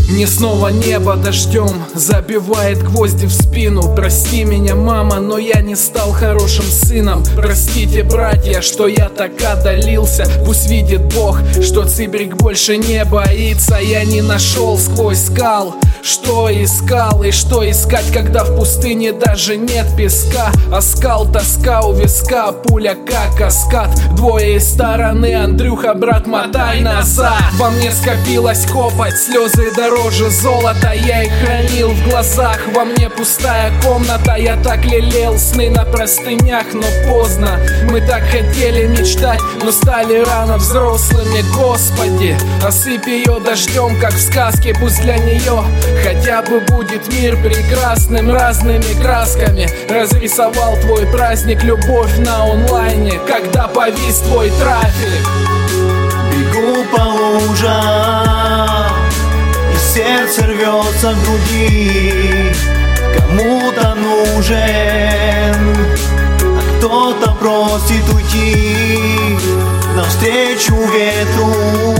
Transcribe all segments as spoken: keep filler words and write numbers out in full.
Мне снова небо дождем забивает гвозди в спину. Прости меня, мама, но я не стал хорошим сыном. Простите, братья, что я так отдалился. Пусть видит Бог, что Цибрик больше не боится. Я не нашел сквозь скал, что искал и что искать, когда в пустыне даже нет песка. А скал, тоска у виска, пуля как каскад. Двое из стороны, Андрюха, брат, мотай назад. Во мне скопилась копоть, слезы дороже золота. Я их хранил в глазах, во мне пустая комната. Я так лелеял сны на простынях, но поздно. Мы так хотели мечтать, но стали рано взрослыми. Господи, осыпь ее дождем, как в сказке. Пусть для нее хотя бы будет мир прекрасным. Разными красками разрисовал твой праздник, любовь на онлайне, когда повис твой трафик. Бегу по лужам, и сердце рвется в груди. Кому-то нужен, а кто-то просит уйти навстречу ветру,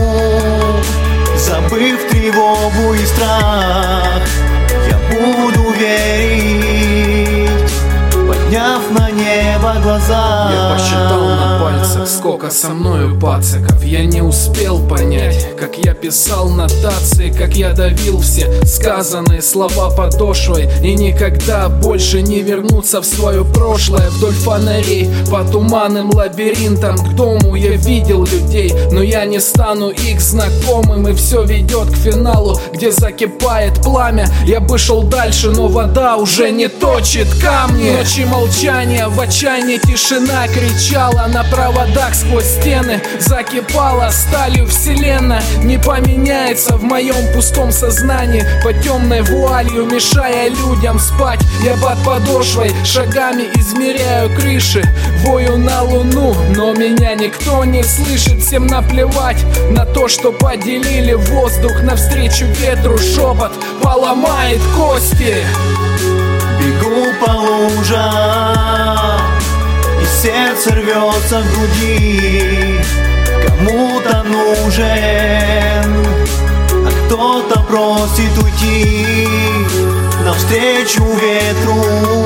забыв тревогу и страх. Я буду верить, подняв на небо глаза. Я посчитал на пальцах, сколько со мною пациков. Я не успел понять, как я писал нотации, как я давил все сказанные слова подошвой. И никогда больше не вернуться в свое прошлое. Вдоль фонарей, по туманным лабиринтам к дому я видел людей, но я не стану их знакомым. И все ведет к финалу, где закипает пламя. Я бы шел дальше, но вода уже не точит камни. Ночи молчания, в отчаянии тишина кричала. На проводах сквозь стены закипала сталью вселенная. Не поменяется в моем пустом сознании, под темной вуалью мешая людям спать. Я под подошвой шагами измеряю крыши, вою на луну, но меня никто не слышит. Всем наплевать на то, что поделили воздух. Навстречу ветру шепот поломает кости. Бегу по лужам, и сердце рвется в груди. Кому-то нужен, а кто-то просит уйти навстречу ветру,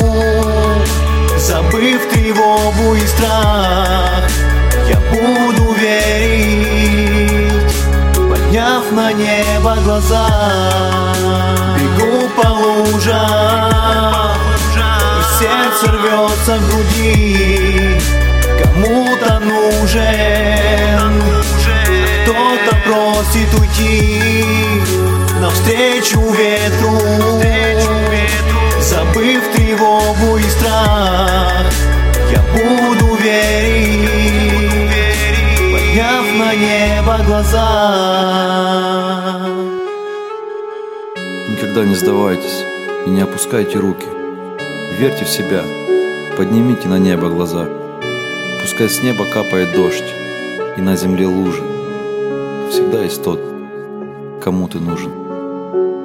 забыв тревогу и страх. Я буду верить, подняв на небо глаза. Бегу по лужам, и сердце рвется в груди. Кому-то нужен, кто-то просит уйти навстречу ветру, забыв тревогу и страх. Я буду верить, подняв на небо глаза. Никогда не сдавайтесь и не опускайте руки. Верьте в себя, поднимите на небо глаза. Пускай с неба капает дождь, и на земле лужи. Всегда есть тот, кому ты нужен.